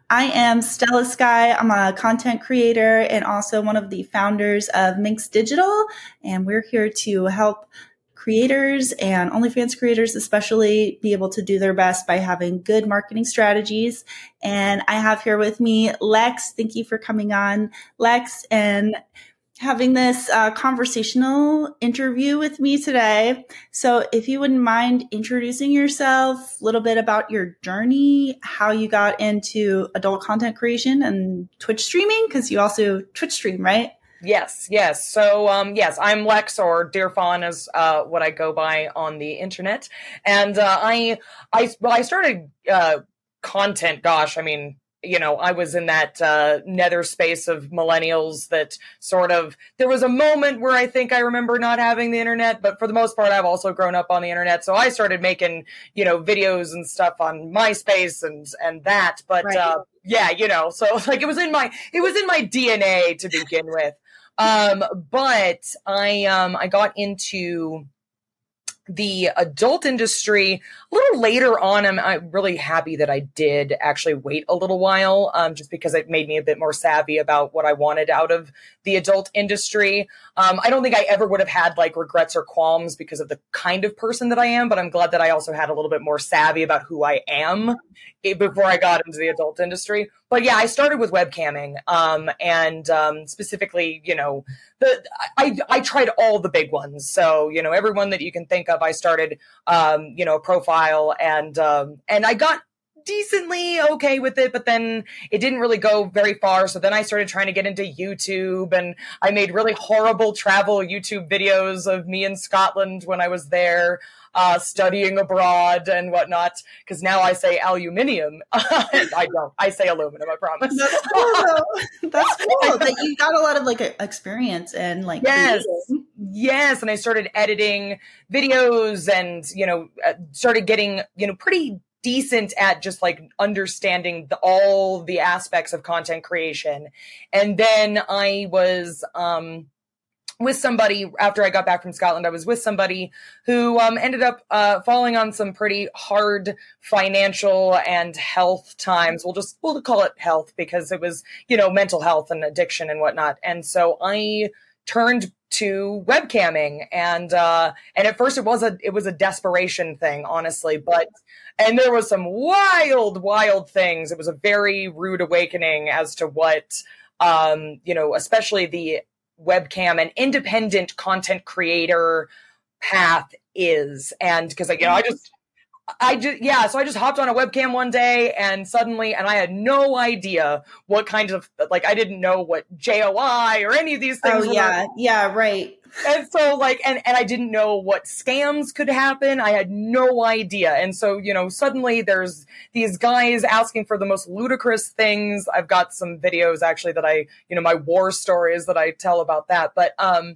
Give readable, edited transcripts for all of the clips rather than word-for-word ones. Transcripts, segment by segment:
I am Stella Sky. I'm a content creator and also one of the founders of Minx Digital. And we're here to help creators and OnlyFans creators especially be able to do their best by having good marketing strategies. And I have here with me Lex. Thank you for coming on, Lex, and having this conversational interview with me today. So if you wouldn't mind introducing yourself, a little bit about your journey, how you got into adult content creation and Twitch streaming, because you also Twitch stream, right? Yes. So, yes, I'm Lex, or Dear Fawn is what I go by on the internet. And I started content, gosh, I mean, I was in that nether space of millennials that sort of, there was a moment where I think I remember not having the internet, but for the most part, I've also grown up on the internet. So I started making, videos and stuff on MySpace and that, but right. So like it was in my DNA to begin with. But I got into the adult industry a little later on. I'm really happy that I did actually wait a little while, just because it made me a bit more savvy about what I wanted out of the adult industry. I don't think I ever would have had like regrets or qualms because of the kind of person that I am, but I'm glad that I also had a little bit more savvy about who I am before I got into the adult industry. But yeah, I started with webcamming, and specifically, I tried all the big ones. So, everyone that you can think of, I started, a profile, and I got decently okay with it, but then it didn't really go very far. So then I started trying to get into YouTube, and I made really horrible travel YouTube videos of me in Scotland when I was there, studying abroad and whatnot. Because now I say aluminium. I don't. I say aluminum, I promise. That's cool, though. That's cool that you got a lot of like experience and like Yes, and I started editing videos, and started getting pretty decent at just like understanding all the aspects of content creation. And then I was with somebody after I got back from Scotland. I was with somebody who ended up falling on some pretty hard financial and health times. We'll call it health, because it was mental health and addiction and whatnot. And so I turned to webcamming, and at first it was a desperation thing, honestly, and there was some wild things. It was a very rude awakening as to what especially the webcam and independent content creator path is. And because so I just hopped on a webcam one day, and suddenly, and I had no idea what kind of, like, I didn't know what JOI or any of these things were. Yeah, right. And so, like, and I didn't know what scams could happen. I had no idea. And so, suddenly there's these guys asking for the most ludicrous things. I've got some videos actually that my war stories that I tell about that. But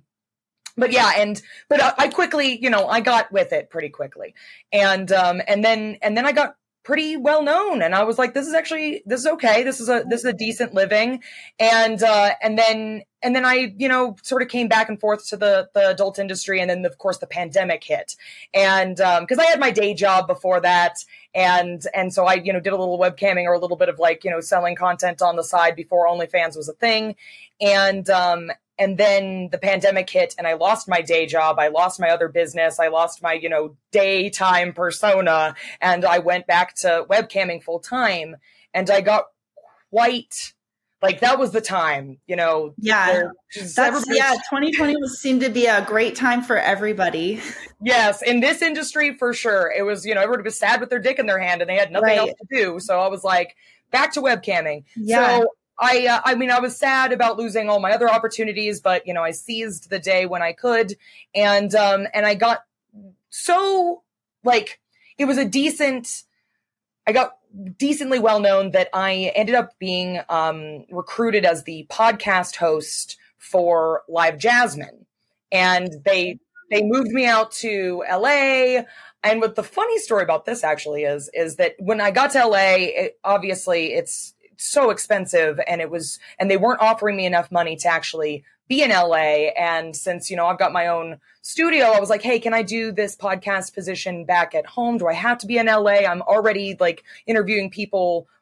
I quickly, I got with it pretty quickly. And then I got pretty well known, and I was like, this is okay. This is a decent living. And then I, sort of came back and forth to the adult industry. And then of course the pandemic hit. And, cause I had my day job before that. And so I, did a little webcamming, or a little bit of like, selling content on the side before OnlyFans was a thing. And then the pandemic hit, and I lost my day job. I lost my other business. I lost my, daytime persona, and I went back to webcamming full time. And I got quite, like, that was the time, Yeah. 2020 seemed to be a great time for everybody. Yes. In this industry, for sure. It was, everybody was sad with their dick in their hand, and they had nothing else to do. So I was like, back to webcamming. Yeah. So I was sad about losing all my other opportunities, but, I seized the day when I could. And I got so, like, it was I got decently well known that I ended up being recruited as the podcast host for Live Jasmine. And they moved me out to LA. And what the funny story about this actually is that when I got to LA, obviously it's so expensive, and they weren't offering me enough money to actually be in LA. And since, I've got my own studio, I was like, hey, can I do this podcast position back at home? Do I have to be in LA? I'm already like interviewing people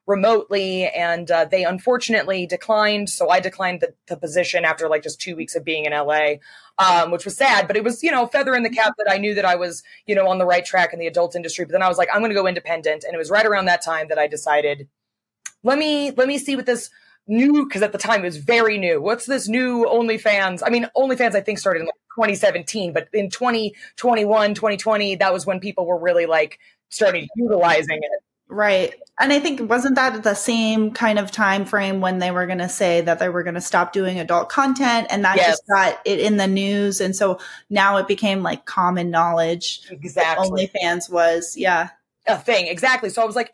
remotely, and they unfortunately declined. So I declined the position after like just 2 weeks of being in LA, which was sad, but it was, feather in the cap that I knew that I was, on the right track in the adult industry. But then I was like, I'm going to go independent. And it was right around that time that I decided, let me see what this new, because at the time it was very new. What's this new OnlyFans? I mean, OnlyFans I think started in like 2017, but in 2021, 2020, that was when people were really like started utilizing it. Right. And I think wasn't that the same kind of time frame when they were going to say that they were going to stop doing adult content, and that just got it in the news, and so now it became like common knowledge. Exactly. OnlyFans was a thing. Exactly. So I was like,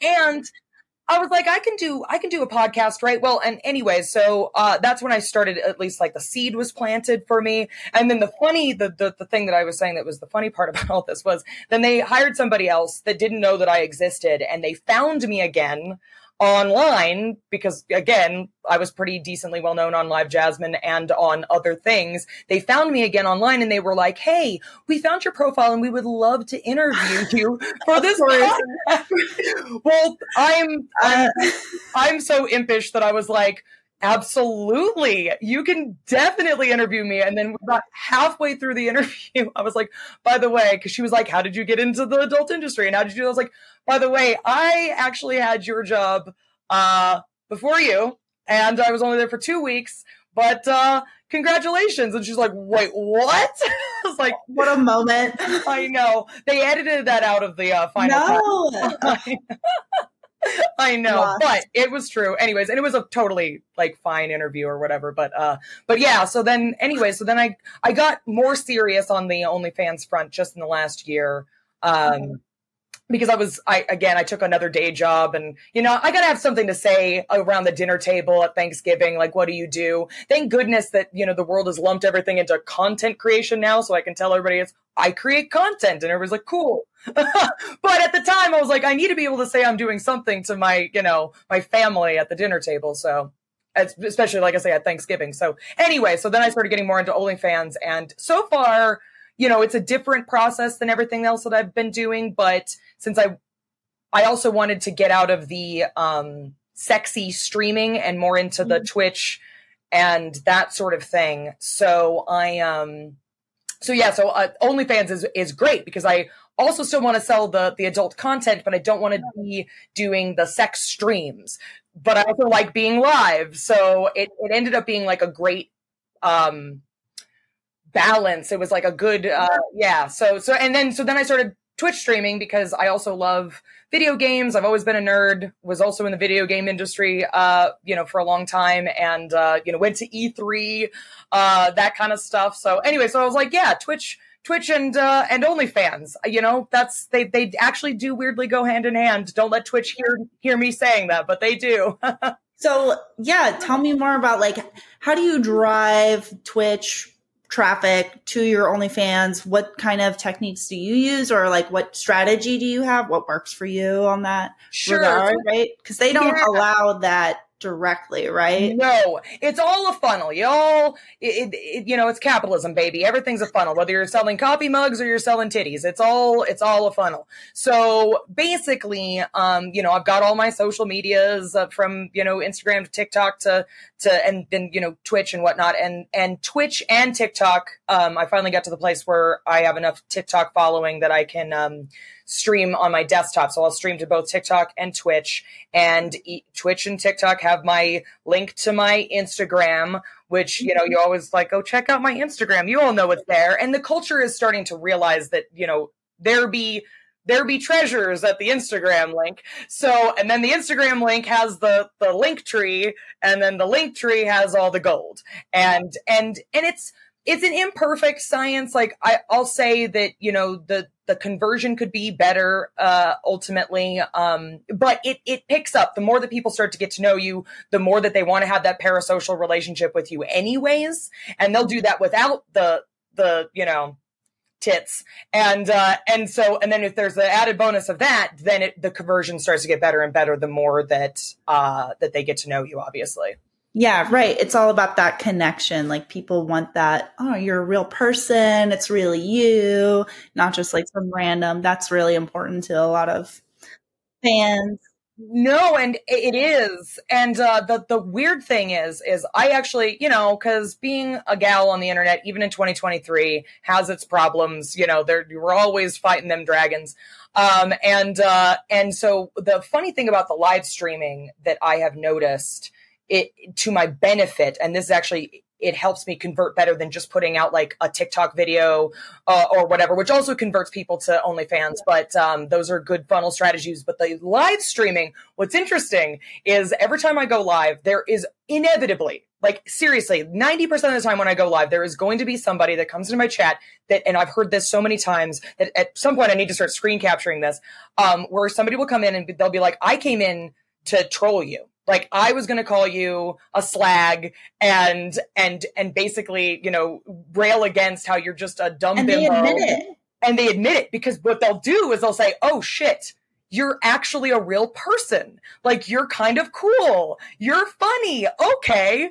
I can do a podcast, right? Well, and anyway, so that's when I started, at least like the seed was planted for me. And then the thing that I was saying that was the funny part about all this was then they hired somebody else that didn't know that I existed, and they found me again online because, again, I was pretty decently well known on Live Jasmine and on other things. They found me again online, and they were like, hey, we found your profile and we would love to interview you for this podcast. Well, I'm so impish that I was like, absolutely, you can definitely interview me. And then about halfway through the interview, I was like, by the way, because she was like, how did you get into the adult industry? And how did you do? I was like, by the way, I actually had your job before you, and I was only there for 2 weeks, but congratulations. And she's like, wait, what? I was like, what a moment. I know. They edited that out of the final cut. I know, lost. But it was true. Anyways, and it was a totally like fine interview or whatever. But yeah. So then, I got more serious on the OnlyFans front just in the last year. Because I took another day job, and, I got to have something to say around the dinner table at Thanksgiving. Like, what do you do? Thank goodness that, the world has lumped everything into content creation now. So I can tell everybody I create content, and everybody's like, cool. But at the time I was like, I need to be able to say I'm doing something to my, my family at the dinner table. So especially, like I say, at Thanksgiving. So anyway, so then I started getting more into OnlyFans, and so far, it's a different process than everything else that I've been doing. But since I also wanted to get out of the sexy streaming and more into the Twitch and that sort of thing. So OnlyFans is great because I also still want to sell the adult content, but I don't want to be doing the sex streams. But I also like being live. So it ended up being like a great balance. It was like a good So then I started Twitch streaming because I also love video games. I've always been a nerd, was also in the video game industry for a long time, and went to E3, that kind of stuff. So anyway, so I was like, yeah, Twitch and OnlyFans, that's they actually do weirdly go hand in hand. Don't let Twitch hear me saying that, but they do. So yeah, tell me more about like, how do you drive Twitch traffic to your OnlyFans? What kind of techniques do you use, or like what strategy do you have? What works for you on that regard, right? Because they don't allow that directly, right? No, it's all a funnel, y'all. It's capitalism, baby. Everything's a funnel. Whether you're selling coffee mugs or you're selling titties, it's all a funnel. So basically, I've got all my social medias from Instagram to TikTok to and then Twitch and whatnot, and Twitch and TikTok. I finally got to the place where I have enough TikTok following that I can stream on my desktop. So I'll stream to both TikTok and Twitch, and Twitch and TikTok have my link to my Instagram, which, you always like, go check out my Instagram. You all know it's there. And the culture is starting to realize that, there be treasures at the Instagram link. So, and then the Instagram link has the link tree, and then the link tree has all the gold. And it's an imperfect science. Like I'll say that, the conversion could be better, ultimately. But it picks up. The more that people start to get to know you, the more that they want to have that parasocial relationship with you anyways. And they'll do that without the tits. And then if there's the added bonus of that, then the conversion starts to get better and better the more that they get to know you, obviously. Yeah, right. It's all about that connection. Like people want that, oh, you're a real person. It's really you, not just like some random. That's really important to a lot of fans. No, and it is. And the weird thing is I actually, because being a gal on the internet, even in 2023, has its problems. We're always fighting them dragons. And so the funny thing about the live streaming that I have noticed, it to my benefit, and this is actually, it helps me convert better than just putting out like a TikTok video or whatever, which also converts people to OnlyFans. But those are good funnel strategies. But the live streaming, what's interesting is every time I go live, there is inevitably, like seriously, 90% of the time when I go live, there is going to be somebody that comes into my chat and I've heard this so many times that at some point I need to start screen capturing this, where somebody will come in and they'll be like, I came in to troll you. Like I was going to call you a slag and basically, rail against how you're just a dumb and bimbo. They admit it. And they admit it because what they'll do is they'll say, oh shit, you're actually a real person. Like you're kind of cool. You're funny. Okay.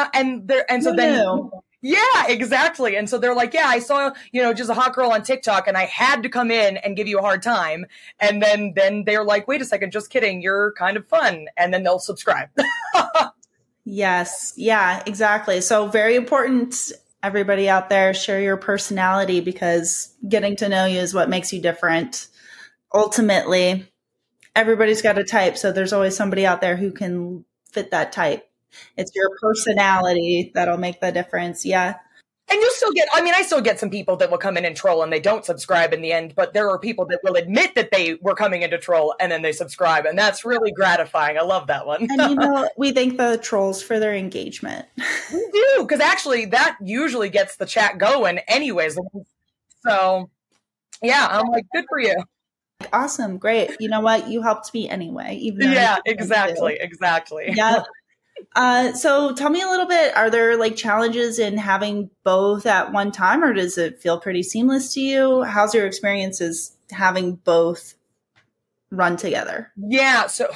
Yeah, exactly. And so they're like, yeah, I saw, just a hot girl on TikTok and I had to come in and give you a hard time. And then they're like, wait a second, just kidding. You're kind of fun. And then they'll subscribe. Yes. Yeah, exactly. So very important, everybody out there, share your personality because getting to know you is what makes you different. Ultimately, everybody's got a type. So there's always somebody out there who can fit that type. It's your personality that'll make the difference. Yeah. And you'll still get, I still get some people that will come in and troll and they don't subscribe in the end, but there are people that will admit that they were coming in to troll and then they subscribe. And that's really gratifying. I love that one. And we thank the trolls for their engagement. We do, because actually that usually gets the chat going anyways. So yeah, I'm like, good for you. Awesome. Great. You know what? You helped me anyway. Yeah, exactly. Yeah. So tell me a little bit, are there like challenges in having both at one time or does it feel pretty seamless to you? How's your experiences having both run together? Yeah. So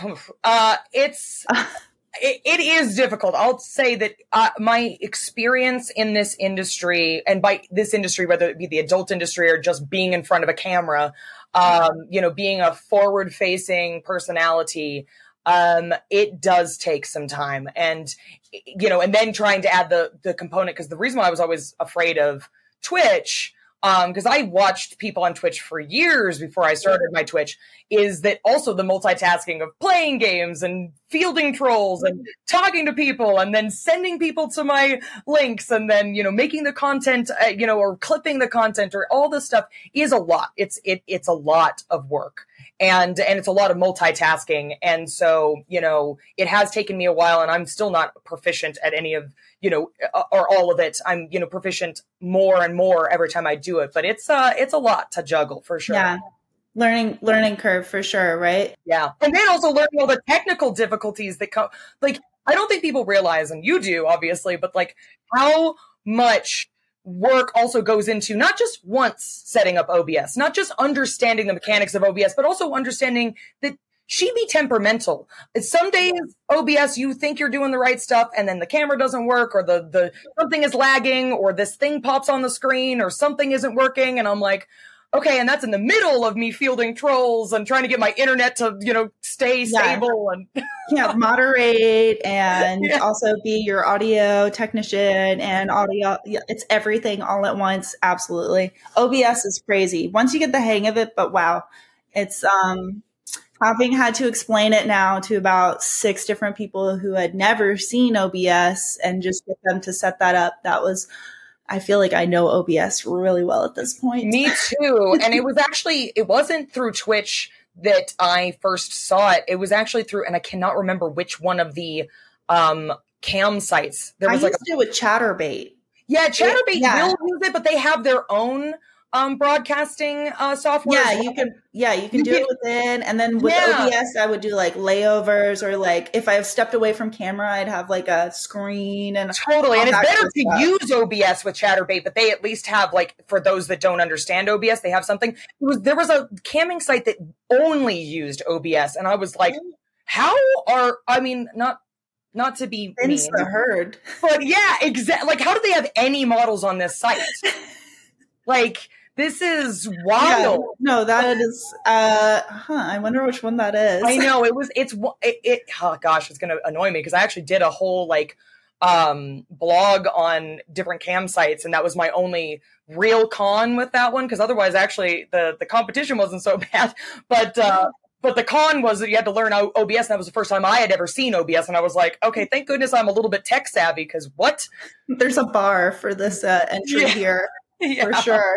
it is difficult. I'll say that my experience in this industry, and by this industry, whether it be the adult industry or just being in front of a camera, being a forward-facing personality, it does take some time. And, and then trying to add the component, because the reason why I was always afraid of Twitch, because I watched people on Twitch for years before I started my Twitch, is that also the multitasking of playing games and fielding trolls and talking to people and then sending people to my links and then, making the content, or clipping the content or all this stuff is a lot. It's a lot of work. And it's a lot of multitasking. And so, it has taken me a while and I'm still not proficient at any of, or all of it. I'm, proficient more and more every time I do it, but it's a lot to juggle for sure. Yeah. Learning curve for sure. Right. Yeah. And then also learning all the technical difficulties that come, like, I don't think people realize, and you do obviously, but like how much work also goes into not just once setting up OBS, not just understanding the mechanics of OBS, but also understanding that she be temperamental. Some days OBS, you think you're doing the right stuff and then the camera doesn't work or the something is lagging or this thing pops on the screen or something isn't working. And I'm like, okay. And that's in the middle of me fielding trolls and trying to get my internet to, stay stable and moderate and also be your audio technician and audio. It's everything all at once. Absolutely. OBS is crazy once you get the hang of it, but wow, it's, having had to explain it now to about 6 different people who had never seen OBS and just get them to set that up. I feel like I know OBS really well at this point. Me too. And it wasn't through Twitch that I first saw it. It was actually through, and I cannot remember which one of the cam sites. I used to do it with Chaturbate. Yeah, Chaturbate will use it, but they have their own broadcasting software. Yeah, you can do it within, and then with OBS, I would do like layovers or like if I stepped away from camera, I'd have like a screen and totally. And it's better to use OBS with Chaturbate, but they at least have like for those that don't understand OBS, they have something. There was a camming site that only used OBS, and I was like, not to be mean, the herd, but yeah, exactly. Like, how do they have any models on this site? Like, This is Yeah, wild. no, that is, I wonder which one that is. I know oh gosh, it's going to annoy me because I actually did a whole like blog on different cam sites, and that was my only real con with that one, because otherwise actually the competition wasn't so bad, but the con was that you had to learn OBS, and that was the first time I had ever seen OBS, and I was like, okay, thank goodness I'm a little bit tech savvy, because what? There's a bar for this entry here, for sure.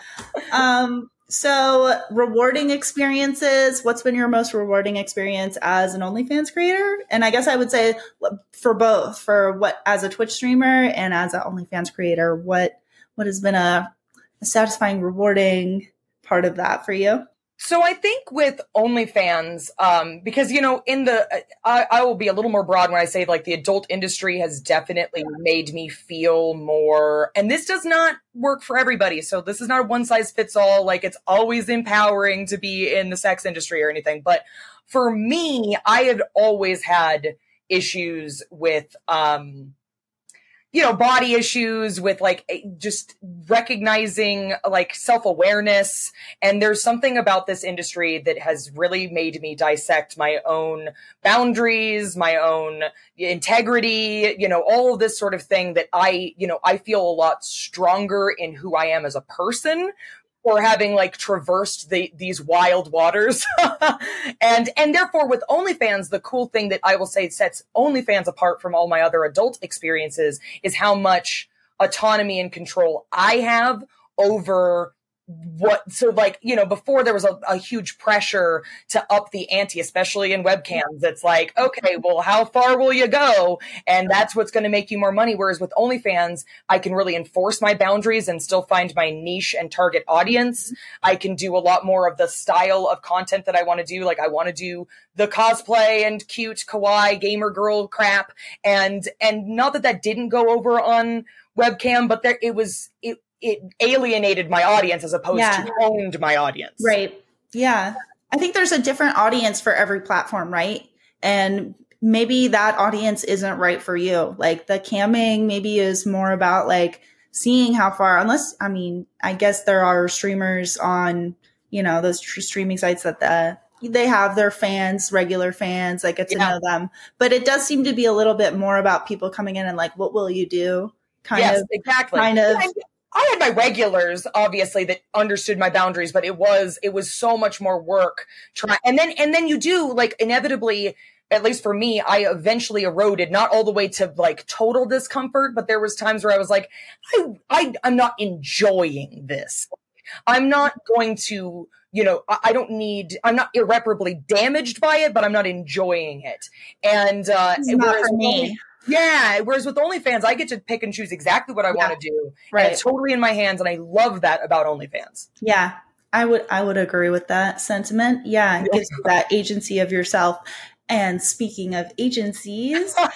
So rewarding experiences, what's been your most rewarding experience as an OnlyFans creator? And I guess I would say for both, for what as a Twitch streamer and as an OnlyFans creator, what has been a satisfying, rewarding part of that for you? So I think with OnlyFans, because, you know, I will be a little more broad when I say like the adult industry has definitely made me feel more, and this does not work for everybody. So this is not a one size fits all, like it's always empowering to be in the sex industry or anything. But for me, I had always had issues with, body issues, with like just recognizing like self-awareness. And there's something about this industry that has really made me dissect my own boundaries, my own integrity, all of this sort of thing that I feel a lot stronger in who I am as a person, or having like traversed these wild waters. and therefore with OnlyFans, the cool thing that I will say sets OnlyFans apart from all my other adult experiences is how much autonomy and control I have over before there was a huge pressure to up the ante, especially in webcams. It's like, okay, well, how far will you go? And that's what's going to make you more money. Whereas with OnlyFans, I can really enforce my boundaries and still find my niche and target audience. I can do a lot more of the style of content that I want to do. Like I want to do the cosplay and cute kawaii gamer girl crap. And not that didn't go over on webcam, but it alienated my audience as opposed to owned my audience. Right. Yeah. I think there's a different audience for every platform, right? And maybe that audience isn't right for you. Like the camming maybe is more about like seeing how far, I guess there are streamers on, those streaming sites that they have their fans, regular fans, I get to know them. But it does seem to be a little bit more about people coming in and like, what will you do? Exactly. I had my regulars, obviously, that understood my boundaries, but it was so much more work trying. And then you do, like, inevitably, at least for me, I eventually eroded, not all the way to like total discomfort, but there was times where I was like, I'm not enjoying this. I'm not going to, I'm not irreparably damaged by it, but I'm not enjoying it. And it's not for me. Yeah. Whereas with OnlyFans, I get to pick and choose exactly what I want to do. Right. And it's totally in my hands. And I love that about OnlyFans. Yeah. I would agree with that sentiment. Yeah. It gives you that agency of yourself. And speaking of agencies, what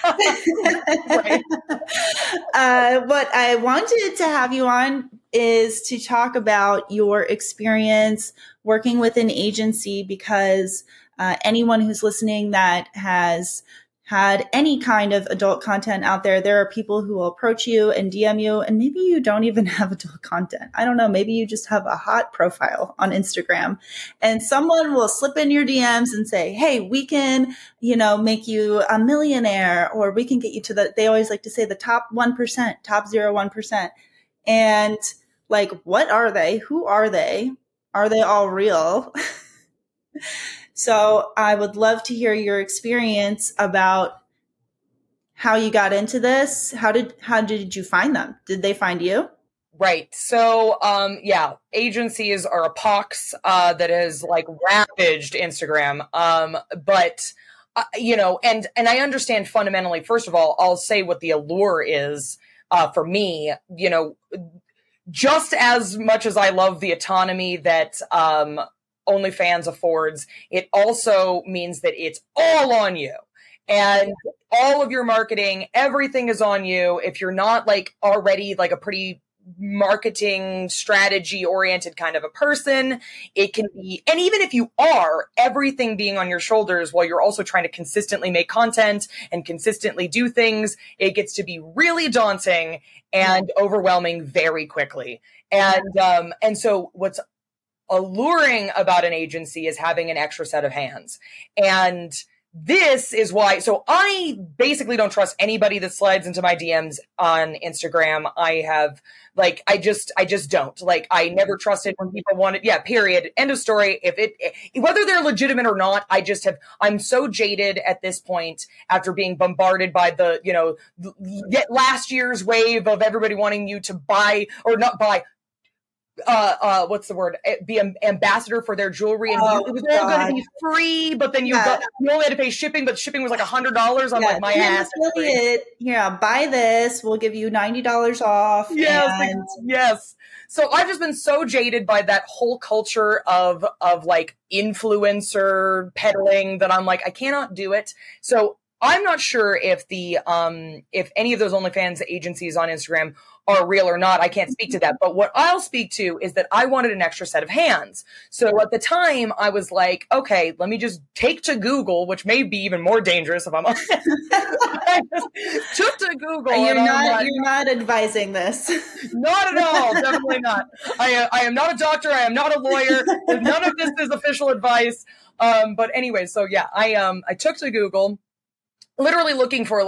I wanted to have you on is to talk about your experience working with an agency, because anyone who's listening that has had any kind of adult content out there, there are people who will approach you and DM you, and maybe you don't even have adult content. I don't know. Maybe you just have a hot profile on Instagram, and someone will slip in your DMs and say, hey, we can, make you a millionaire, or we can get you to they always like to say the top 1%, top 0.1%. And like, what are they? Who are they? Are they all real? So I would love to hear your experience about how you got into this. How did you find them? Did they find you? Right. So, agencies are a pox that has like ravaged Instagram. But and I understand fundamentally. First of all, I'll say what the allure is for me. Just as much as I love the autonomy that OnlyFans affords, it also means that it's all on you. And all of your marketing, everything is on you. If you're not like already like a pretty marketing strategy oriented kind of a person, it can be, and even if you are, everything being on your shoulders while you're also trying to consistently make content and consistently do things, it gets to be really daunting and overwhelming very quickly. And so what's alluring about an agency is having an extra set of hands. And this is why, so I basically don't trust anybody that slides into my DMs on Instagram. I just don't. Like, I never trusted when people wanted, period. End of story. Whether they're legitimate or not, I'm so jaded at this point after being bombarded by last year's wave of everybody wanting you to buy or not buy, what's the word? Be an ambassador for their jewelry, and it was all going to be free, but then you only had to pay shipping, but shipping was like $100. I'm like, my ass. Affiliate, buy this. We'll give you $90 off. Yes. So I've just been so jaded by that whole culture of like influencer peddling that I'm like, I cannot do it. So I'm not sure if if any of those OnlyFans agencies on Instagram are real or not. I can't speak to that. But what I'll speak to is that I wanted an extra set of hands. So at the time I was like, okay, let me just take to Google, which may be even more dangerous if I'm honest. I just took to Google. You're not advising this. Not at all. Definitely not. I am not a doctor. I am not a lawyer. None of this is official advice. But anyway, so yeah, I took to Google, literally looking for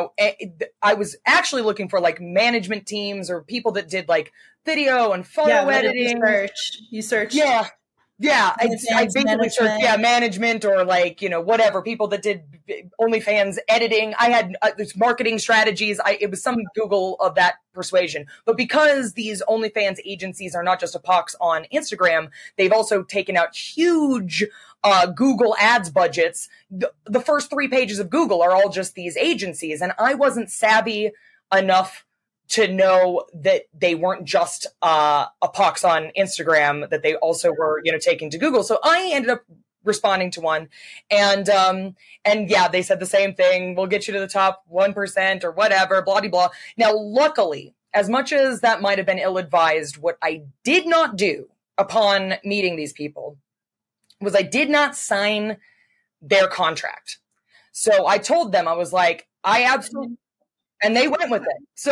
I was actually looking for like management teams or people that did like video and photo editing. You searched. Yeah. I basically searched, management or like, whatever, people that did OnlyFans editing. I had marketing strategies. It was some Google of that persuasion. But because these OnlyFans agencies are not just a pox on Instagram, they've also taken out huge Google ads budgets. The first 3 pages of Google are all just these agencies. And I wasn't savvy enough to know that they weren't just a pox on Instagram, that they also were, taking to Google. So I ended up responding to one, and they said the same thing. We'll get you to the top 1% or whatever, blah, blah, blah. Now, luckily, as much as that might have been ill-advised, what I did not do upon meeting these people was I did not sign their contract. So I told them, I was like, I absolutely, and they went with it. So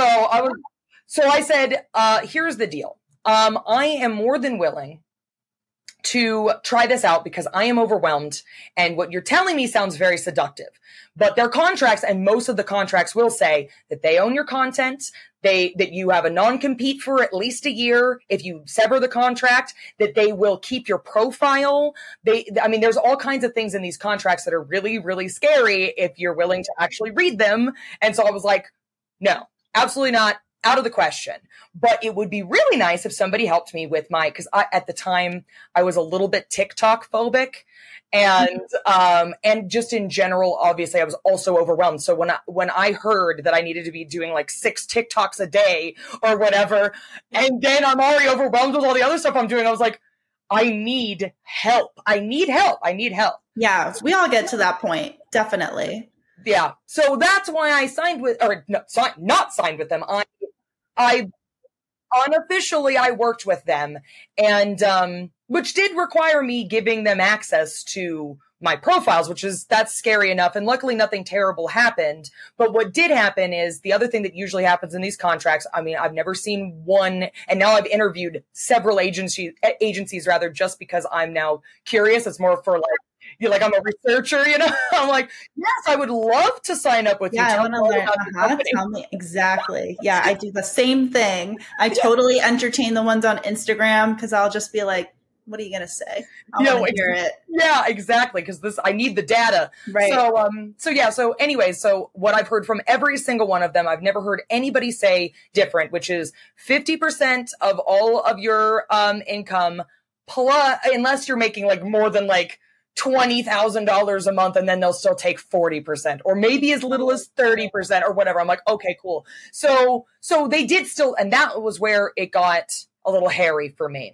I said, here's the deal. I am more than willing to try this out because I am overwhelmed. And what you're telling me sounds very seductive, but their contracts, and most of the contracts will say that they own your content, that you have a non-compete for at least a year. If you sever the contract, that they will keep your profile. There's all kinds of things in these contracts that are really, really scary if you're willing to actually read them. And so I was like, no, absolutely not. Out of the question. But it would be really nice if somebody helped me with because at the time I was a little bit TikTok phobic, and just in general, obviously I was also overwhelmed. So when I heard that I needed to be doing like 6 TikToks a day or whatever, and then I'm already overwhelmed with all the other stuff I'm doing, I was like, I need help. Yeah, we all get to that point. Definitely. Yeah. So that's why I signed with, or no, not signed with them. I unofficially, I worked with them, and which did require me giving them access to my profiles, that's scary enough. And luckily nothing terrible happened. But what did happen is the other thing that usually happens in these contracts. I mean, I've never seen one, and now I've interviewed several agencies rather, just because I'm now curious. It's more for I'm a researcher, I'm like, yes, I would love to sign up with you. I want to learn. Tell me exactly. Yeah, I do the same thing. I totally entertain the ones on Instagram because I'll just be like, what are you going to say? I want to hear it. Yeah, exactly. Because I need the data. Right. So anyway, so what I've heard from every single one of them, I've never heard anybody say different, which is 50% of all of your income, plus, unless you're making more than $20,000 a month, and then they'll still take 40%, or maybe as little as 30% or whatever. I'm like, okay, cool. So they did still, and that was where it got a little hairy for me.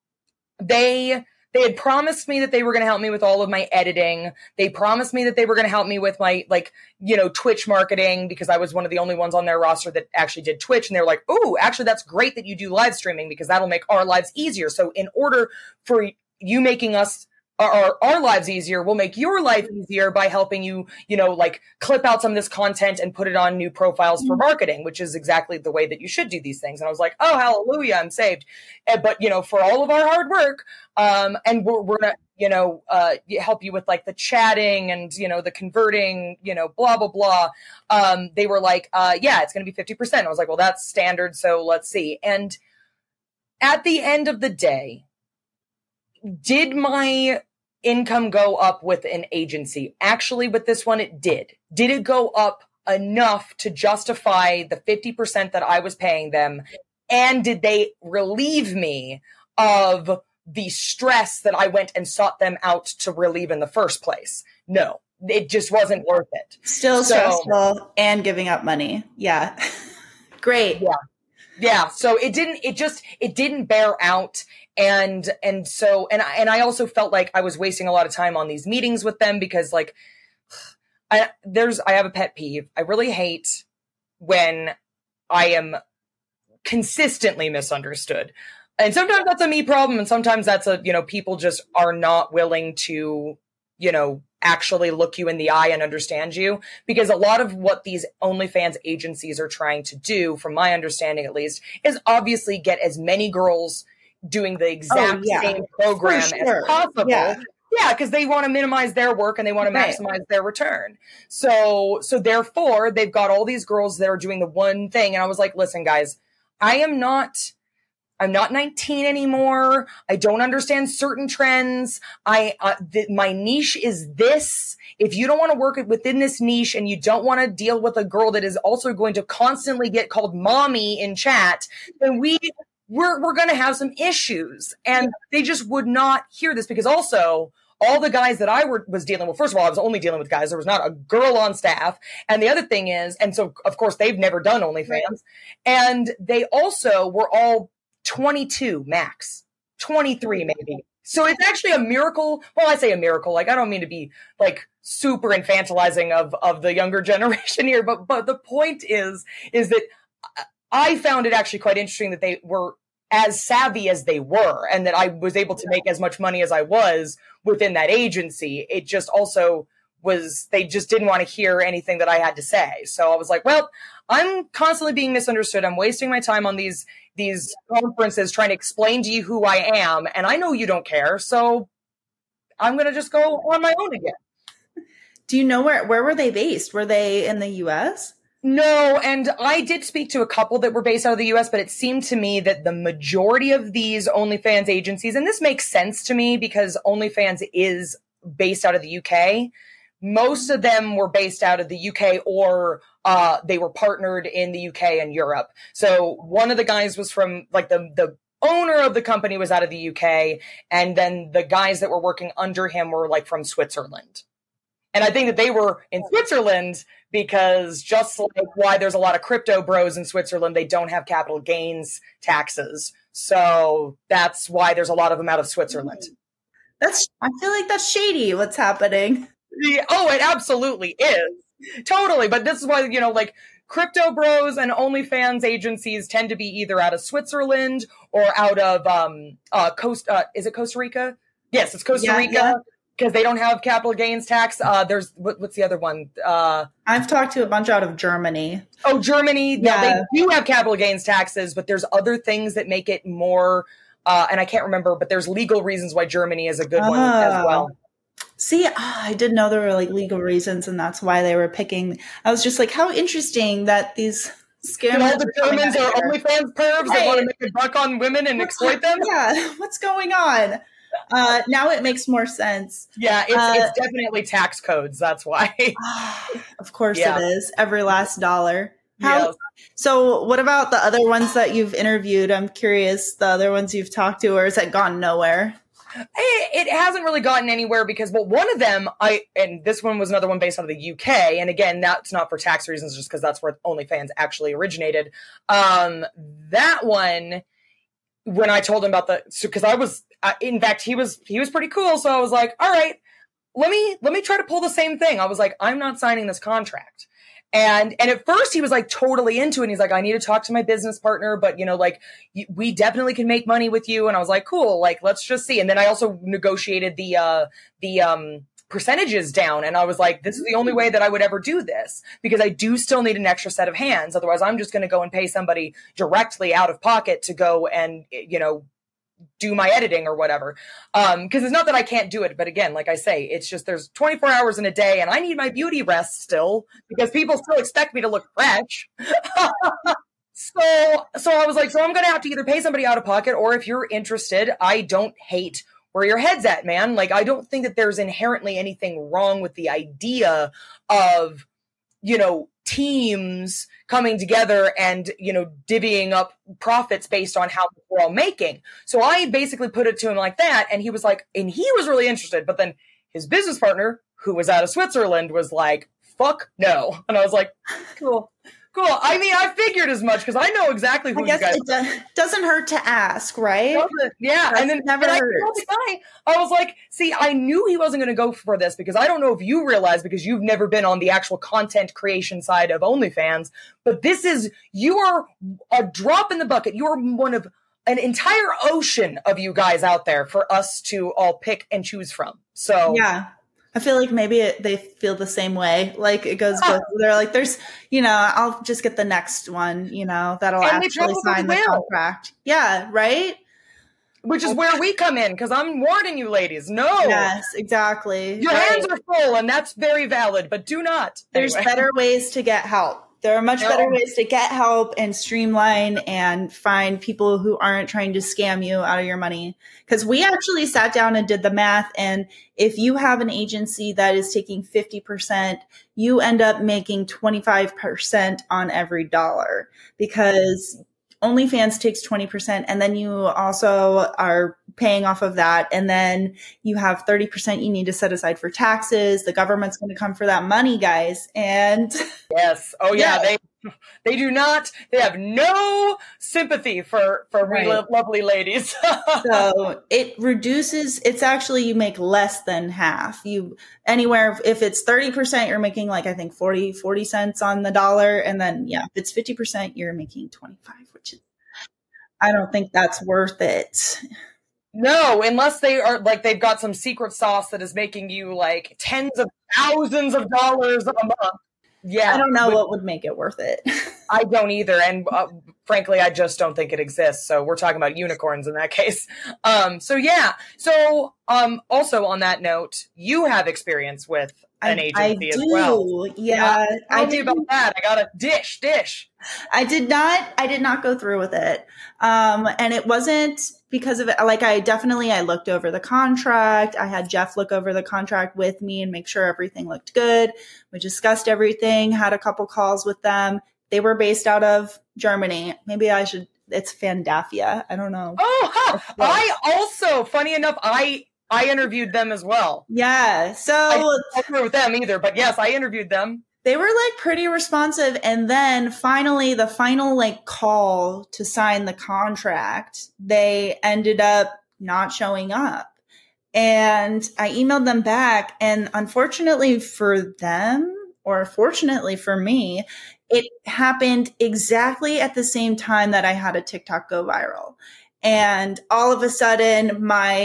They had promised me that they were going to help me with all of my editing. They promised me that they were going to help me with my, Twitch marketing, because I was one of the only ones on their roster that actually did Twitch. And they were like, oh, actually, that's great that you do live streaming, because that'll make our lives easier. So in order for you making us our lives easier. We'll make your life easier by helping you, like clip out some of this content and put it on new profiles for marketing, which is exactly the way that you should do these things. And I was like, oh, hallelujah, I'm saved. But, for all of our hard work, and we're going to, help you with like the chatting and, the converting, blah, blah, blah. They were like, yeah, it's going to be 50%. I was like, well, that's standard. So let's see. And at the end of the day, did my income go up with an agency? Actually, with this one, it did. Did it go up enough to justify the 50% that I was paying them? And did they relieve me of the stress that I went and sought them out to relieve in the first place? No, it just wasn't worth it. Still stressful and giving up money. Yeah. Great. Yeah. So it didn't bear out. And I also felt like I was wasting a lot of time on these meetings with them because like, I have a pet peeve. I really hate when I am consistently misunderstood. And sometimes that's a me problem. And sometimes that's people just are not willing to, actually look you in the eye and understand you, because a lot of what these OnlyFans agencies are trying to do, from my understanding at least, is obviously get as many girls doing the exact same program as possible. Yeah, because they want to minimize their work and they want to maximize their return. So therefore, they've got all these girls that are doing the one thing. And I was like, listen, guys, I'm not 19 anymore. I don't understand certain trends. My niche is this. If you don't want to work within this niche and you don't want to deal with a girl that is also going to constantly get called mommy in chat, then we're going to have some issues. And they just would not hear this, because also all the guys that I was dealing with, first of all, I was only dealing with guys. There was not a girl on staff. And the other thing is, and so of course they've never done OnlyFans, and they also were all 22 max, 23 maybe. So it's actually a miracle. Well, I say a miracle. Like, I don't mean to be like super infantilizing of the younger generation here, but the point is that I found it actually quite interesting that they were as savvy as they were, and that I was able to make as much money as I was within that agency. It just also was, they just didn't want to hear anything that I had to say. So I was like, well, I'm constantly being misunderstood. I'm wasting my time on these conferences trying to explain to you who I am. And I know you don't care. So I'm going to just go on my own again. Do you know where were they based? Were they in the US? No, and I did speak to a couple that were based out of the US, but it seemed to me that the majority of these OnlyFans agencies, and this makes sense to me because OnlyFans is based out of the UK, most of them were based out of the UK, or they were partnered in the UK and Europe. So one of the guys was from, like, the owner of the company was out of the UK, and then the guys that were working under him were like from Switzerland. And I think that they were in Switzerland because, just like why there's a lot of crypto bros in Switzerland, they don't have capital gains taxes. So that's why there's a lot of them out of Switzerland. I feel like that's shady what's happening. Yeah, oh, it absolutely is. Totally. But this is why, like, crypto bros and OnlyFans agencies tend to be either out of Switzerland or out of is it Costa Rica? Yes, it's Costa Rica. Yeah. Because they don't have capital gains tax. There's what's the other one? I've talked to a bunch out of Germany. Oh, Germany. Yeah, they do have capital gains taxes, but there's other things that make it more. And I can't remember, but there's legal reasons why Germany is a good one as well. See, I didn't know there were like legal reasons, and that's why they were picking. I was just like, how interesting that these scammers. All the Germans are OnlyFans pervs that want to make a buck on women and exploit them. Yeah, what's going on? Now it makes more sense. Yeah, it's definitely tax codes. That's why. Of course it is. Every last dollar. So what about the other ones that you've interviewed? I'm curious, the other ones you've talked to, or has it gone nowhere? It hasn't really gotten anywhere because, well, one of them, and this one was another one based out of the UK. And again, that's not for tax reasons, just because that's where OnlyFans actually originated. That one, when I told him about because I was, in fact, he was pretty cool. So I was like, all right, let me try to pull the same thing. I was like, I'm not signing this contract. And at first he was like totally into it. And he's like, I need to talk to my business partner, but like we definitely can make money with you. And I was like, cool, like, let's just see. And then I also negotiated the percentages down. And I was like, this is the only way that I would ever do this, because I do still need an extra set of hands. Otherwise I'm just going to go and pay somebody directly out of pocket to go and, do my editing or whatever. Cause it's not that I can't do it, but again, like I say, it's just, there's 24 hours in a day and I need my beauty rest still, because people still expect me to look fresh. So I was like, so I'm going to have to either pay somebody out of pocket, or if you're interested, I don't hate where your head's at, man. Like, I don't think that there's inherently anything wrong with the idea of, teams coming together and, divvying up profits based on how much we're all making. So I basically put it to him like that. And he was like, and he was really interested, but then his business partner, who was out of Switzerland, was like, fuck no. And I was like, cool. I mean, I figured as much, because I know exactly who you guys are. It doesn't hurt to ask, right? Yeah. That's and then never I told the guy, I was like, see, I knew he wasn't going to go for this, because I don't know if you realize, because you've never been on the actual content creation side of OnlyFans, but you are a drop in the bucket. You are one of an entire ocean of you guys out there for us to all pick and choose from. So yeah. I feel like maybe they feel the same way. Like, it goes both. They're like, there's, I'll just get the next one, that'll actually sign the contract. Yeah, right? Which is where we come in, because I'm warning you, ladies. No. Yes, exactly. Your hands are full, and that's very valid, but do not. There's better ways to get help. There are much better ways to get help and streamline and find people who aren't trying to scam you out of your money. Because we actually sat down and did the math. And if you have an agency that is taking 50%, you end up making 25% on every dollar, because OnlyFans takes 20%, and then you also are paying off of that. And then you have 30% you need to set aside for taxes. The government's going to come for that money, guys. And yes. Oh yeah. They do not, they have no sympathy for lovely ladies. So it reduces, it's actually, you make less than half. If it's 30%, you're making like, I think 40 cents on the dollar. And then, if it's 50%, you're making 25, which is, I don't think that's worth it. No, unless they are like, they've got some secret sauce that is making you like tens of thousands of dollars a month. Yeah. I don't know what would make it worth it. I don't either. And frankly, I just don't think it exists. So we're talking about unicorns in that case. So also on that note, you have experience with an agency as well. Yeah. Tell me about that. I got a dish. I did not go through with it. And it wasn't because of it. Like, I looked over the contract. I had Jeff look over the contract with me and make sure everything looked good. We discussed everything, had a couple calls with them. They were based out of Germany. Maybe it's Fandafia. I don't know. Oh, huh. I also, funny enough, I interviewed them as well. Yeah. So I don't agree with them either, but yes, I interviewed them. They were like pretty responsive. And then finally, the final like call to sign the contract, they ended up not showing up. And I emailed them back. And unfortunately for them, or fortunately for me, it happened exactly at the same time that I had a TikTok go viral. And all of a sudden,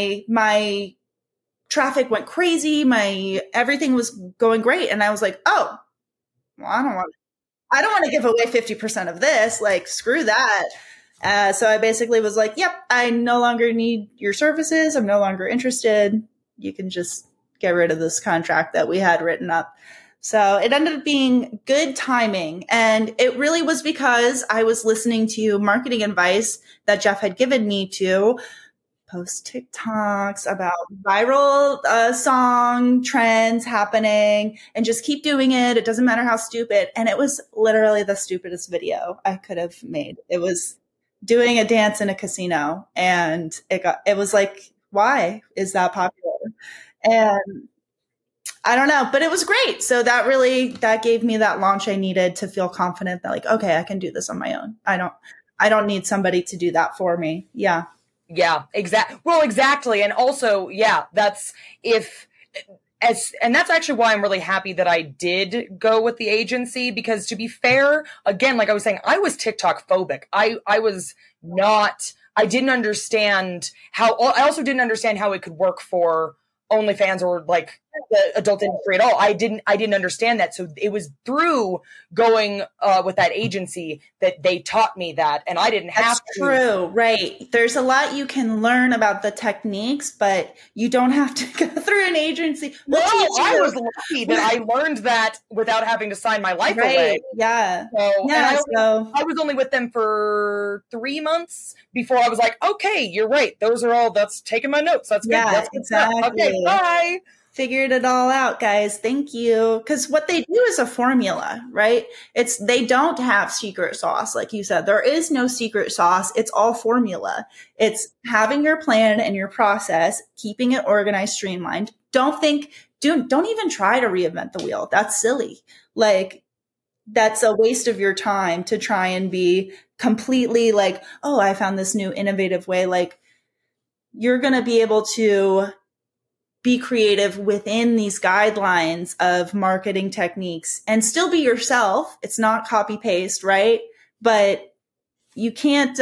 my traffic went crazy. Everything was going great. And I was like, oh, well, I don't want to give away 50% of this. Like, screw that. So I basically was like, yep, I no longer need your services. I'm no longer interested. You can just get rid of this contract that we had written up. So it ended up being good timing. And it really was because I was listening to marketing advice that Jeff had given me to post TikToks about viral song trends happening and just keep doing it. It doesn't matter how stupid. And it was literally the stupidest video I could have made. It was doing a dance in a casino, and it was like, why is that popular? And I don't know, but it was great. So that gave me that launch I needed to feel confident that, like, okay, I can do this on my own. I don't need somebody to do that for me. Yeah. Yeah, exactly. Well, exactly. And also, yeah, that's and that's actually why I'm really happy that I did go with the agency, because to be fair, again, like I was saying, I was TikTok phobic. I didn't understand I also didn't understand how it could work for OnlyFans or like the adult industry at all. I didn't understand that. So it was through going with that agency that they taught me that, and I didn't have to. True, right. There's a lot you can learn about the techniques, but you don't have to go through an agency. No, I was lucky that I learned that without having to sign my life away. Yeah. So, I was only with them for 3 months before I was like, okay, you're right. That's taking my notes. That's good. Yeah, that's exactly. Okay, bye. Figured it all out, guys. Thank you. Because what they do is a formula, right? They don't have secret sauce. Like you said, there is no secret sauce. It's all formula. It's having your plan and your process, keeping it organized, streamlined. Don't even try to reinvent the wheel. That's silly. Like, that's a waste of your time to try and be completely like, oh, I found this new innovative way. Like, you're going to be able to be creative within these guidelines of marketing techniques and still be yourself. It's not copy paste, right? But you can't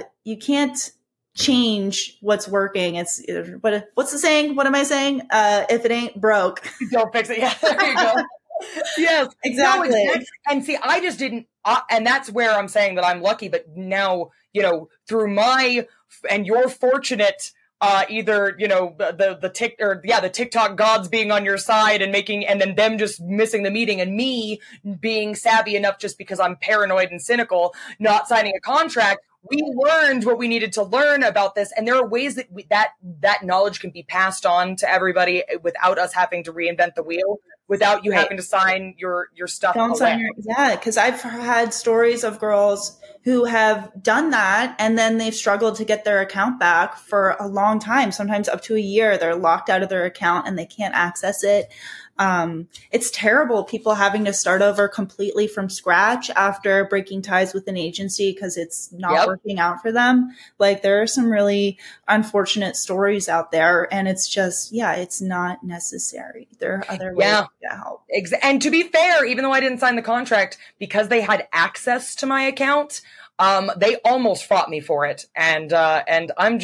change what's working. What's the saying? What am I saying? If it ain't broke, don't fix it. Yeah, there you go. Yes, exactly. No, exactly. And see, I just didn't, and that's where I'm saying that I'm lucky. But now, through my and your fortunate. Either the TikTok gods being on your side and then them just missing the meeting, and me being savvy enough just because I'm paranoid and cynical, not signing a contract. We learned what we needed to learn about this, and there are ways that that knowledge can be passed on to everybody without us having to reinvent the wheel, without you having to sign your stuff away. Because I've had stories of girls who have done that, and then they've struggled to get their account back for a long time, sometimes up to a year. They're locked out of their account and they can't access it. It's terrible. People having to start over completely from scratch after breaking ties with an agency because it's not working out for them. Like, there are some really unfortunate stories out there, and it's just, it's not necessary. There are other ways to help. And to be fair, even though I didn't sign the contract, because they had access to my account, they almost fought me for it. And I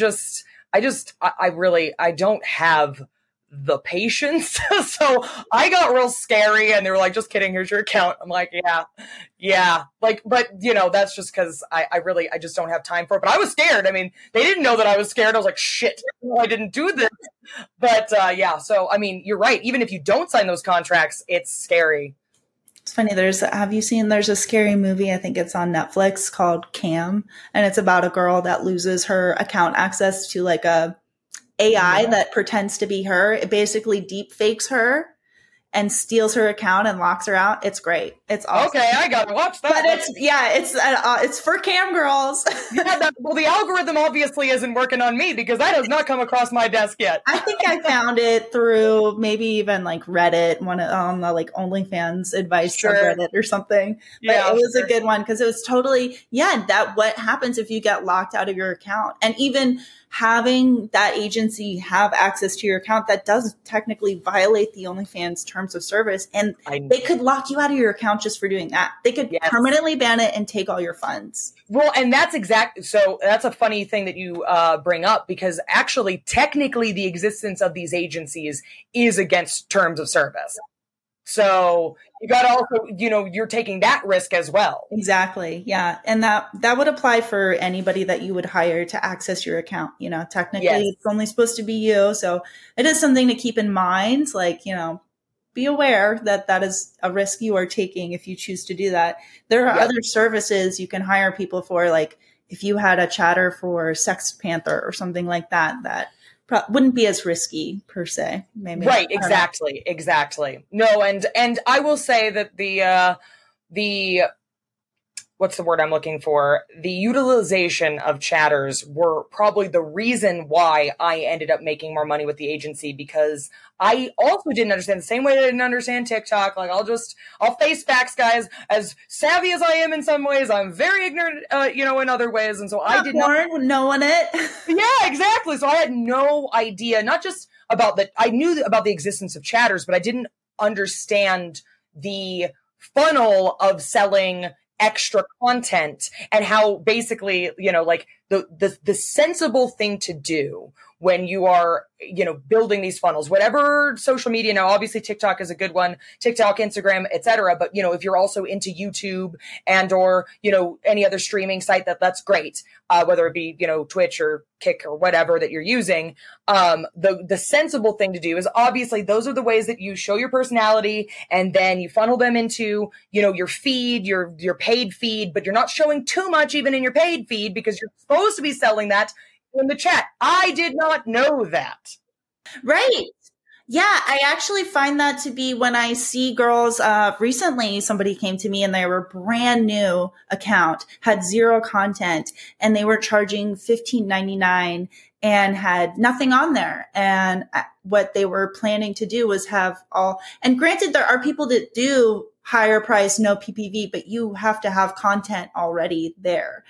don't have the patience. So I got real scary, and they were like, just kidding, here's your account. I'm like, yeah. Like, but that's just because I just don't have time for it. But I was scared. I mean, they didn't know that I was scared. I was like, shit, I didn't do this. But so I mean, you're right. Even if you don't sign those contracts, it's scary. It's funny. There's a scary movie, I think it's on Netflix, called Cam. And it's about a girl that loses her account access to like a AI that pretends to be her. It basically deep fakes her and steals her account and locks her out. It's great. It's awesome. Okay, I gotta watch that. But it's for cam girls. Well, the algorithm obviously isn't working on me, because that has not come across my desk yet. I think I found it through maybe even like Reddit, on the like OnlyFans advice subreddit or something. But it was a good one, because it was totally what happens if you get locked out of your account. And even having that agency have access to your account, that does technically violate the OnlyFans terms of service. And they could lock you out of your account just for doing that. They could permanently ban it and take all your funds. Well, and that's a funny thing that you bring up, because actually, technically, the existence of these agencies is against terms of service. So you got to also, you're taking that risk as well. Exactly. Yeah. And that would apply for anybody that you would hire to access your account. Technically it's only supposed to be you. So it is something to keep in mind. Like, be aware that that is a risk you are taking if you choose to do that. There are other services you can hire people for. Like, if you had a chatter for Sex Panther or something like that wouldn't be as risky per se. Maybe. Right. Exactly. No. And I will say that the what's the word I'm looking for? The utilization of chatters were probably the reason why I ended up making more money with the agency, because I also didn't understand the same way I didn't understand TikTok. Like, I'll face facts, guys. As savvy as I am in some ways, I'm very ignorant, in other ways. And so I did not knowing it. Yeah, exactly. So I had no idea, not just I knew about the existence of chatters, but I didn't understand the funnel of selling extra content and how basically, like the sensible thing to do when you are, building these funnels, whatever social media. Now, obviously TikTok is a good one, TikTok, Instagram, etc. But, if you're also into YouTube and, or, any other streaming site, that's great. Whether it be, Twitch or Kick or whatever that you're using. The sensible thing to do is obviously those are the ways that you show your personality, and then you funnel them into, your feed, your paid feed, but you're not showing too much even in your paid feed, because you're supposed to be selling that in the chat. I did not know that. Right. Yeah, I actually find that to be when I see girls, recently somebody came to me and they were brand new account, had zero content, and they were charging $15.99 and had nothing on there. And what they were planning to do was have and granted, there are people that do higher price, no PPV, but you have to have content already there.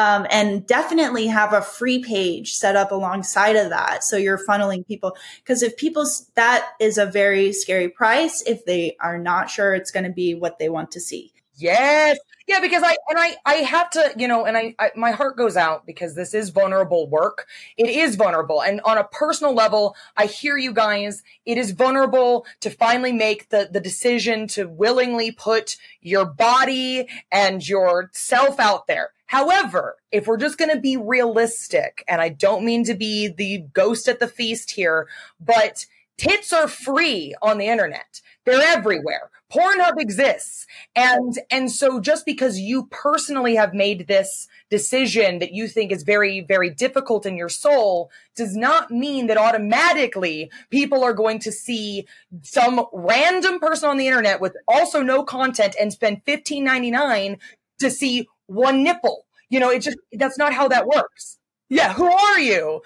And definitely have a free page set up alongside of that. So you're funneling people, because that is a very scary price if they are not sure it's going to be what they want to see. Yes. Yeah, because I have to, and my heart goes out, because this is vulnerable work. It is vulnerable. And on a personal level, I hear you guys. It is vulnerable to finally make the decision to willingly put your body and yourself out there. However, if we're just going to be realistic, and I don't mean to be the ghost at the feast here, but tits are free on the internet. They're everywhere. Pornhub exists. And so just because you personally have made this decision that you think is very, very difficult in your soul does not mean that automatically people are going to see some random person on the internet with also no content and spend $15.99 to see one nipple. That's not how that works. Yeah, who are you?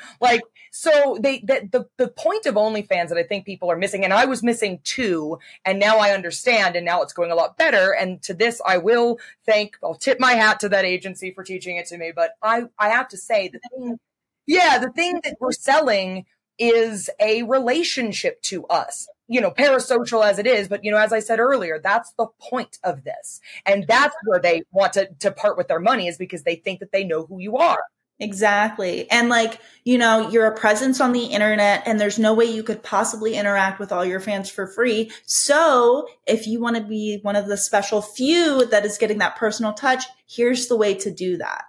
So the point of OnlyFans that I think people are missing, and I was missing too, and now I understand, and now it's going a lot better. And to this, I'll tip my hat to that agency for teaching it to me. But I have to say, the thing that we're selling is a relationship to us. Parasocial as it is, but as I said earlier, that's the point of this. And that's where they want to part with their money, is because they think that they know who you are. Exactly. And you're a presence on the internet, and there's no way you could possibly interact with all your fans for free. So if you want to be one of the special few that is getting that personal touch, here's the way to do that,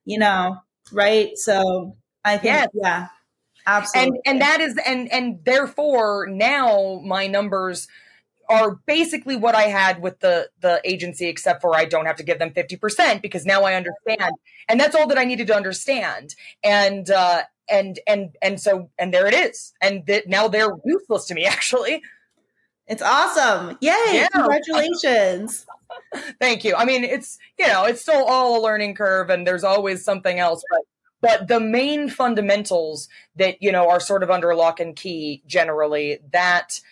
right? So I think, yeah, absolutely. And that is, and therefore now my numbers are basically what I had with the agency, except for I don't have to give them 50%, because now I understand. And that's all that I needed to understand. And there it is. And now they're useless to me, actually. It's awesome. Yay. Yeah. Congratulations. Thank you. I mean, it's still all a learning curve, and there's always something else, but the main fundamentals that, are sort of under lock and key generally, that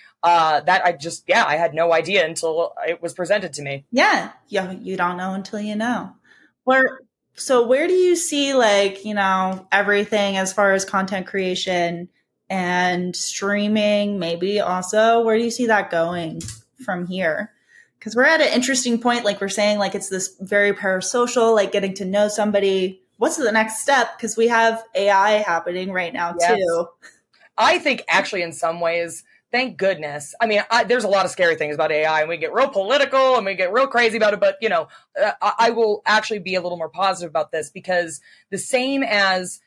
I had no idea until it was presented to me. Yeah. You don't know until you know. Where do you see everything as far as content creation and streaming, maybe also, where do you see that going from here? Because we're at an interesting point, like we're saying, it's this very parasocial, getting to know somebody. What's the next step? Because we have AI happening right now, too. I think actually in some ways, thank goodness. I mean, there's a lot of scary things about AI, and we get real political and we get real crazy about it. But, I will actually be a little more positive about this, because the same as,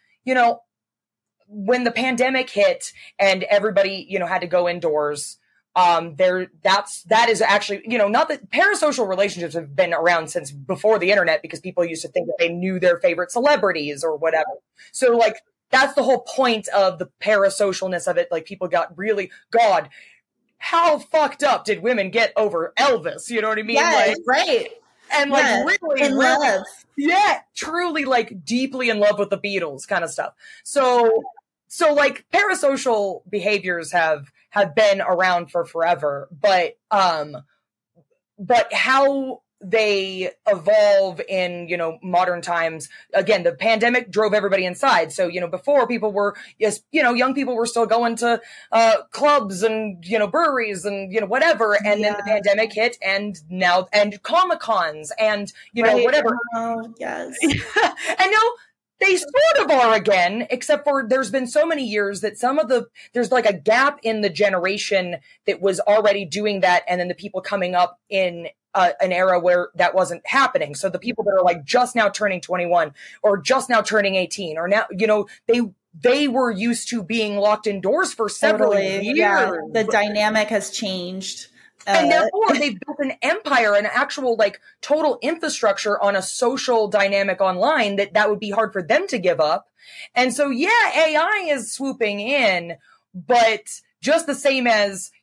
when the pandemic hit and everybody, had to go indoors, that is actually, not that parasocial relationships have been around since before the internet, because people used to think that they knew their favorite celebrities or whatever. So that's the whole point of the parasocialness of it. People got really, God, how fucked up did women get over Elvis? You know what I mean? Yeah, right. and like really, in love. Yeah, truly like deeply in love with the Beatles kind of stuff. So like parasocial behaviors have been around for forever, but how they evolve in, modern times. Again, the pandemic drove everybody inside. So, before people were, young people were still going to clubs and, breweries and, whatever. And then the pandemic hit and Comic-Cons and, whatever. Oh, yes. And now they sort of are again, except for there's been so many years that there's like a gap in the generation that was already doing that. And then the people coming up in an era where that wasn't happening. So the people that are like just now turning 21 or just now turning 18 or now, they were used to being locked indoors for several years. Yeah. The dynamic has changed. And therefore they've built an empire, an actual like total infrastructure on a social dynamic online that would be hard for them to give up. And so, yeah, AI is swooping in, but just the same as,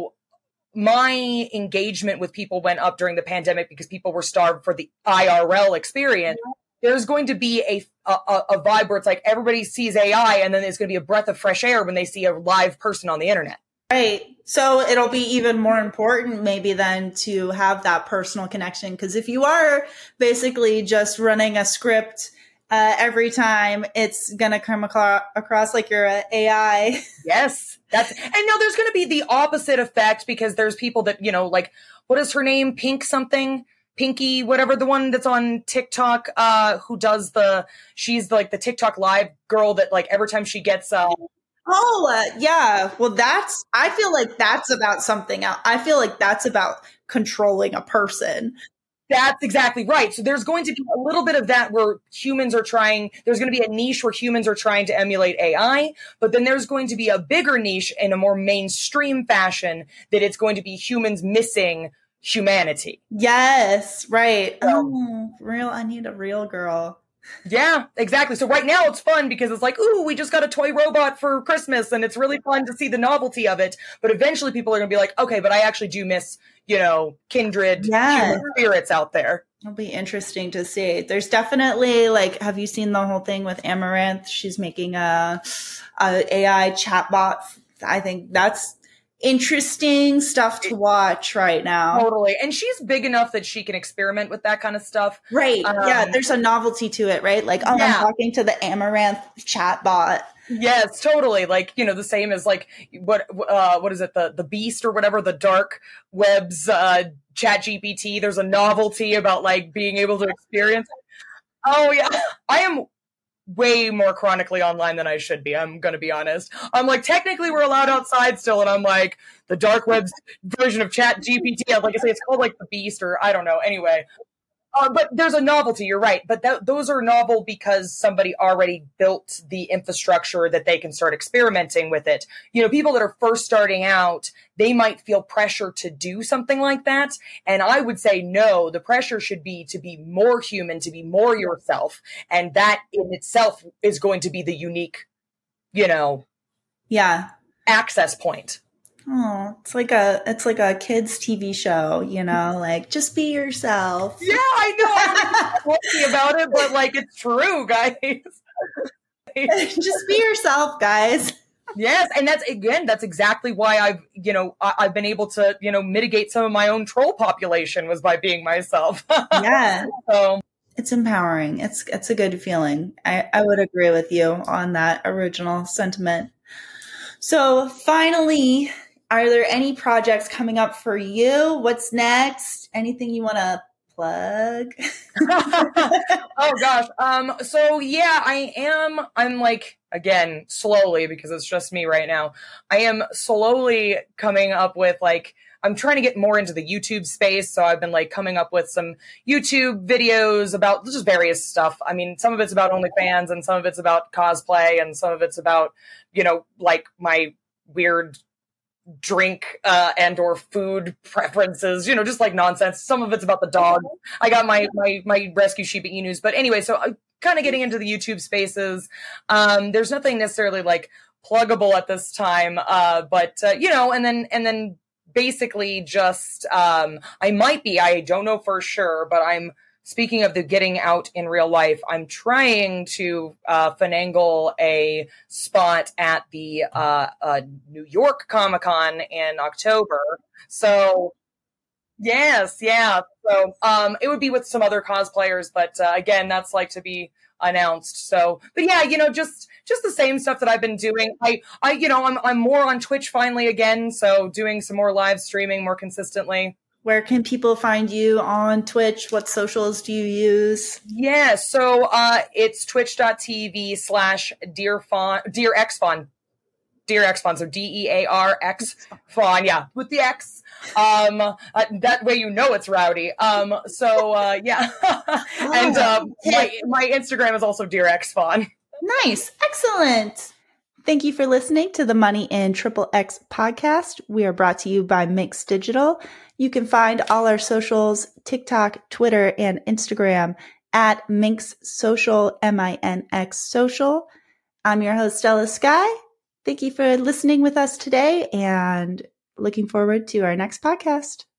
my engagement with people went up during the pandemic because people were starved for the IRL experience. There's going to be a vibe where it's like everybody sees AI and then there's going to be a breath of fresh air when they see a live person on the internet. Right. So it'll be even more important maybe then to have that personal connection. Because if you are basically just running a script every time, it's going to come across like you're an AI. Yes. And now there's going to be the opposite effect because there's people that, like, what is her name? Pinky, whatever, the one that's on TikTok, who does she's like the TikTok live girl that like every time she gets, yeah. Well, I feel like that's about something else. I feel like that's about controlling a person. That's exactly right. So there's going to be a little bit of that where there's going to be a niche where humans are trying to emulate AI, but then there's going to be a bigger niche in a more mainstream fashion that it's going to be humans missing humanity. Yes, right. I need a real girl. Yeah, exactly. So right now it's fun because it's like, ooh, we just got a toy robot for Christmas and it's really fun to see the novelty of it. But eventually people are going to be like, okay, but I actually do miss, kindred human spirits out there. It'll be interesting to see. There's definitely like, have you seen the whole thing with Amaranth? She's making a AI chatbot. I think that's interesting stuff to watch right now. Totally. And she's big enough that she can experiment with that kind of stuff. Right. Yeah. There's a novelty to it, right? Like, I'm talking to the Amaranth chatbot. Yes, totally. Like, the same as like, what is it? The Beast or whatever, the dark web's, ChatGPT. There's a novelty about like being able to experience. Oh yeah. I am way more chronically online than I should be. I'm going to be honest. I'm like, technically we're allowed outside still. And I'm like, the dark web's version of ChatGPT. Like I say, it's called like the Beast or I don't know. Anyway. But there's a novelty, you're right. But those are novel because somebody already built the infrastructure that they can start experimenting with it. People that are first starting out, they might feel pressure to do something like that. And I would say, no, the pressure should be to be more human, to be more yourself. And that in itself is going to be the unique, access point. Oh, it's like a kids TV show, like just be yourself. Yeah, I know. I'm salty about it, but like it's true, guys. Just be yourself, guys. Yes, and that's exactly why I've been able to, mitigate some of my own troll population was by being myself. Yeah. So it's empowering. It's a good feeling. I would agree with you on that original sentiment. So finally, are there any projects coming up for you? What's next? Anything you want to plug? Oh gosh. So yeah, I'm like, again, slowly because it's just me right now. I am slowly coming up with like, I'm trying to get more into the YouTube space. So I've been like coming up with some YouTube videos about just various stuff. I mean, some of it's about OnlyFans and some of it's about cosplay and some of it's about, like my weird drink and or food preferences, just like nonsense. Some of it's about the dog. I got my rescue Shiba Inus. But anyway, so I'm kind of getting into the YouTube spaces. There's nothing necessarily like pluggable at this time. But and then basically just, I don't know for sure, but speaking of the getting out in real life, I'm trying to finagle a spot at the New York Comic-Con in October. So, yes, yeah. So it would be with some other cosplayers, but again, that's like to be announced. So, but yeah, just the same stuff that I've been doing. I'm more on Twitch finally again, so doing some more live streaming more consistently. Where can people find you on Twitch? What socials do you use? Yeah, so it's twitch.tv/DearXFawn. DearXFawn, so DearX Fawn, yeah, with the X. That way it's rowdy. Yeah. And my Instagram is also DearXFawn. Nice. Excellent. Thank you for listening to the Money in XXX podcast. We are brought to you by Minx Digital. You can find all our socials, TikTok, Twitter, and Instagram at Minx Social, MINX Social. I'm your host, Stella Sky. Thank you for listening with us today and looking forward to our next podcast.